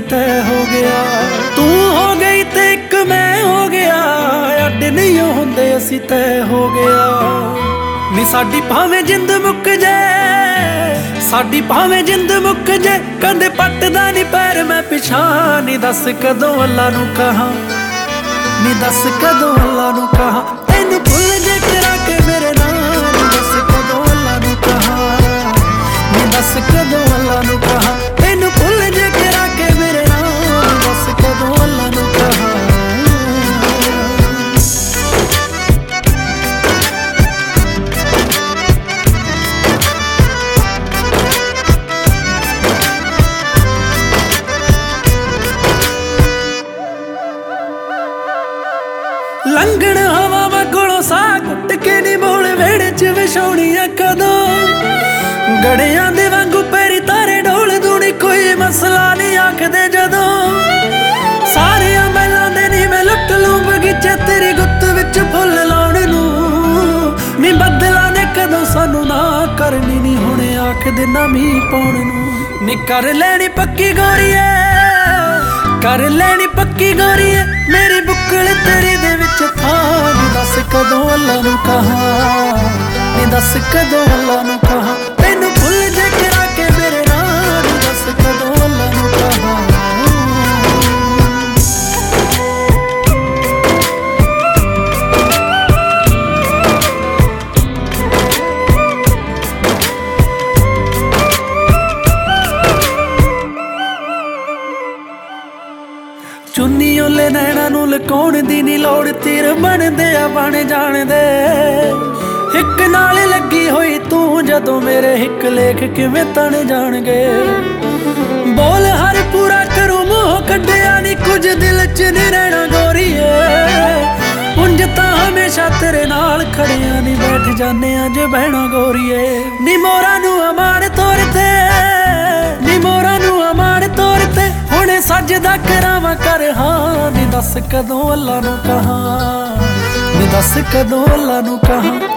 तय हो गया। तू हो गई ते एक मैं हो गया, अड नहीं होंदे असी तय हो गया। नी साडी भावें जिंद मुक जाए, साडी भावें जिंद मुक जाए, कदे पटदा नी पैर मैं पिछा। नी दस कदों अल्लाह नू कहां, नी दस कदों अल्लाह नू कहां, तैनू भुल जे करा के मेरे नाल। नी दस कदों अल्लाह नू कहां, नी दस कदों अल्लाह नू कहां, तैनू भुल जे करा के मेरे नाल। नी दस कदों अल्लाह नू कहां। लंघण हवावां कोलों साह घुट के नी बोल वेड़े च विछाउणियां कदों। गड़ियां दे वांगू पैरी तारे ढोल दूनी, कोई मसला नहीं आखदे जदों। सारियां मैलां दे नी मैं लुट लूं बगीचे तेरी गुत्त विच फुल लाउण नूं। नी बदलां ने कदों सानू ना करनी, नी हुणे आखदे ना मींह पाउण नूं। नी कर लैणी पक्की गोरीए, कर लैणी पक्की गोरीए, मेरी बुक्कल तेरी दे विच थां। नी दस कदों अल्लाह नू कहां, नी दस कदों अल्लाह नू कहां, तैनू भुल जे करा के मेरे नाल। नी दस कदों अल्लाह नू कहां। चुन्नी ओले नैना नू लकाउण दी नी लोड़, तीर बनदे आ बन जाण दे। हिक नाल लगी होई तू जदों मेरे हिक लेख किवें तन जाणगे। बोल हर पूरा करूं मूंह कड्डिया नी कुछ दिल च नी रहना गोरीए। उंज तां हमेशा तेरे नाल खड़िया नी बैठ जाने अज बहना गोरीए। नी मोरा नू अमान तौर ते, नी मोरा नू अमान तौर ते, हुणे सजदा करावां कर हां। नी दस कदों अल्लाह नू कहां, नी दस कदों अल्लाह नू कहां,